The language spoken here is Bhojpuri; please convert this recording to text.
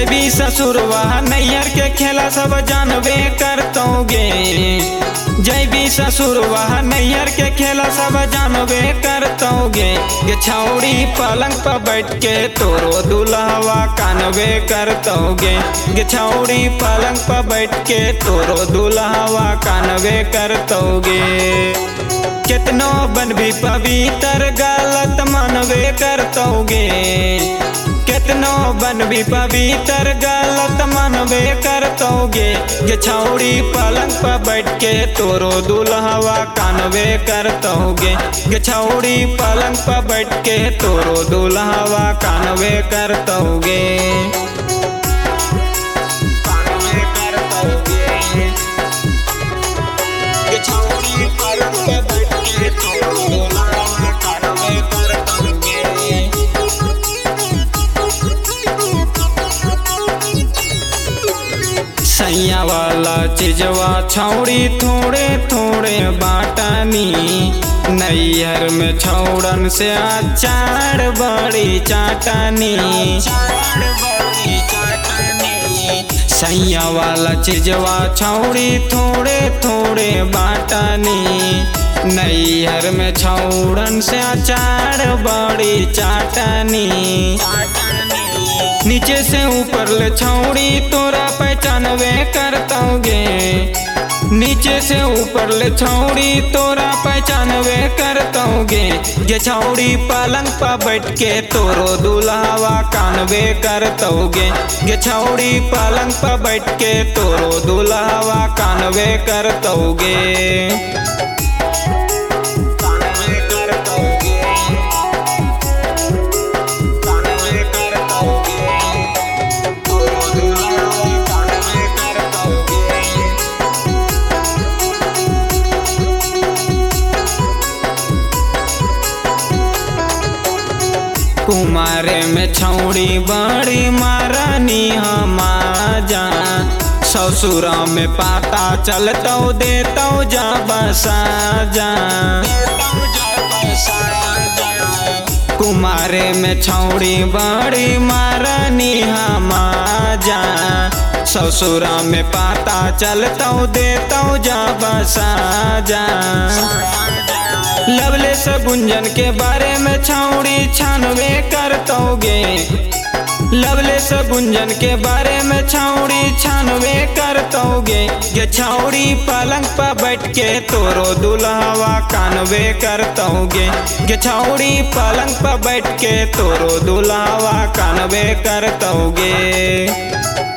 भी ससुरवा नैयर के खेला सब जानबे करतोगे। जय भी ससुरवा नैयर के खेला सब जानबे करतोगे। गे छौड़ी पलंग पर बैठ के तोरो दुल्हवा कानबे करतोगे। गे छौड़ी पलंग पर बैठ के तोरो दुल्हवा कानबे करतोगे। कितनो बन भी पवित्र गलत मानबे करतोगे। कितनो बन भी पवित्र गलत मानबे करतोगे। गे छौड़ी पलंग पर बैठ के तोरो दुल्हवा कानबे करतोगे। गे छौड़ी पलंग पर बैठ के तोरो दुल्हवा कानबे करतोगे। गे छौड़ी पलंग पर बैठ के तोरो दुल्हवा कानबे करतोगे। सैया वाला चीजवा छौड़ी थोड़े थोड़े बाटानी। नैहर में छौड़न से अचार बड़ी चाटानी। सैया वाला चीजवा छौड़ी थोड़े थोड़े बाटानी। नैहर में छौड़न से अचार बड़ी चाटानी। नीचे से ऊपर ले छौड़ी तोरा पहचानबे करतोगे। नीचे से ऊपर ले छौड़ी तोरा पहचानबे करतोगे। गे छौड़ी पलंग पर बैठ के तोरो दुल्हवा कानबे करतोगे। गे छौड़ी पलंग पर बैठ के तोरो दुल्हवा कानबे करतोगे। कुमारे में छौड़ी बड़ी मारानी हम जा। ससुरा में पाता चलतो देतो जा बसा जा। कुमारे में छौड़ी बड़ी मारानी हम जा। ससुरा में पाता चलतो देतो जा बसा जा। लवले से गुंजन के बारे में छौड़ी छानबे करतोगे। लवले से गुंजन के बारे में छौड़ी छानबे करतोगे। गे छौड़ी पलंग पर बैठ के तोरो दुल्हवा कानबे करतोगे। गे छौड़ी पलंग पर बैठ के तोरो दुल्हवा कानबे करतोगे।